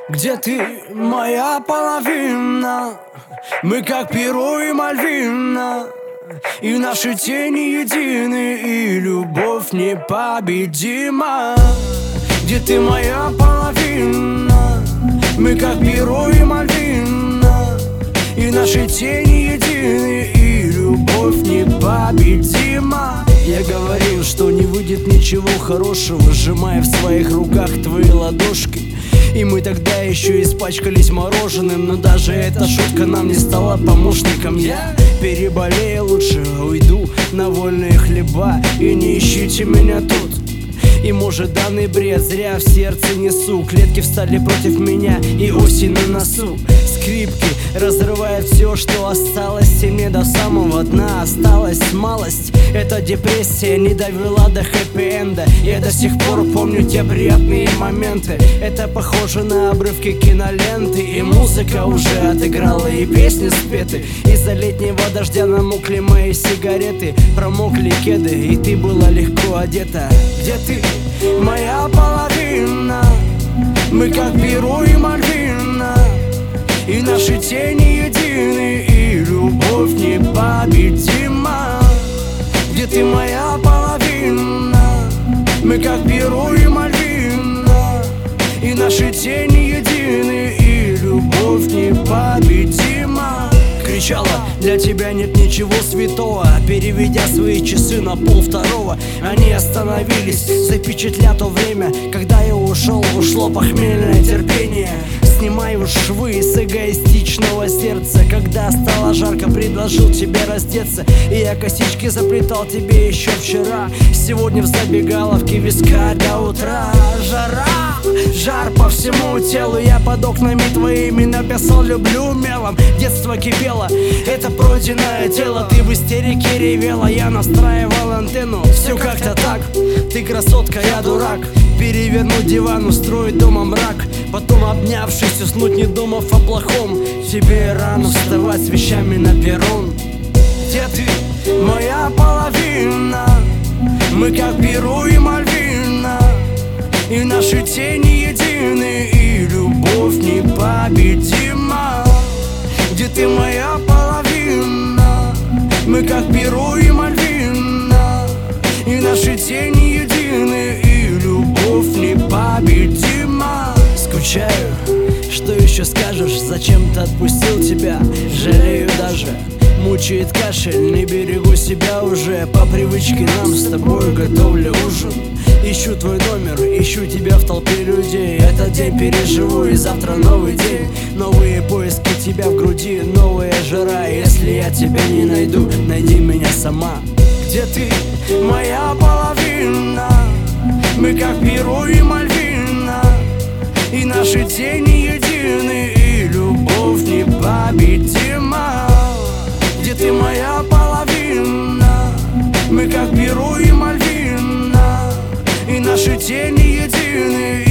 Где ты, моя половина? Мы как Перо и Мальвина, и наши тени едины, и любовь непобедима. Где ты, моя половина? Мы как Перо и Мальвина, и наши тени едины, и любовь непобедима. Я говорил, что не выйдет ничего хорошего, сжимая в своих руках твои ладошки. И мы тогда еще испачкались мороженым, но даже эта шутка нам не стала помощником. Я переболею, лучше уйду на вольные хлеба, и не ищите меня тут. И может данный бред зря в сердце несу. Клетки встали против меня, и осень на носу. Скрипки разрывают все, что осталось, и мне до самого дна осталась малость. Эта депрессия не довела до хэппи-энда. Я до сих пор помню те приятные моменты. Это похоже на обрывки киноленты, и музыка уже отыграла, и песни спеты. Из-за летнего дождя намокли мои сигареты, промокли кеды, и ты была легко одета. Где ты, моя половина? Мы как Перо и Мальвина, и наши тени едины, и любовь непобедима. Где ты, моя половина? Мы как Перо и Мальвина, и наши тени едины, и любовь непобедима. Кричала: для тебя нет ничего святого. Переведя свои часы на 1:30, они остановились, запечатля то время, когда я ушел. Ушло похмельное терпение. Снимаю швы с эгоистичного сердца. Когда стало жарко, предложил тебе раздеться, и я косички заплетал тебе еще вчера. Сегодня в забегаловке виска до утра. Жара, жар по всему телу. Я под окнами твоими написал «люблю» мелом. Детство кипело, это пройденное тело. Ты в истерике ревела, я настраивал антенну. Все как-то так, ты красотка, я дурак. Перевернуть диван, устроить дома мрак, потом, обнявшись, уснуть, не думав о плохом. Тебе рано вставать с вещами на перрон. Где ты, моя половина? Мы как Перо и Мальвина, и наши тени едины, и любовь непобедима. Где ты, моя половина? Мы как Перо и Мальвина, и наши тени едины, и любовь непобедима. Скучаю, что еще скажешь? Зачем-то отпустил тебя, жалею даже. Мучает кашель, не берегу себя уже. По привычке нам с тобой готовлю ужин. Ищу твой номер, ищу тебя в толпе людей. Этот день переживу, и завтра новый день. Новые поиски тебя в груди, новая жара. Если я тебя не найду, найди меня сама. Где ты, моя половина? Мы как Перо и Мальвина, и наши тени едины, и любовь непобедима. Где ты, моя половина? Мы как Перо и Мальвина, и наши тени едины,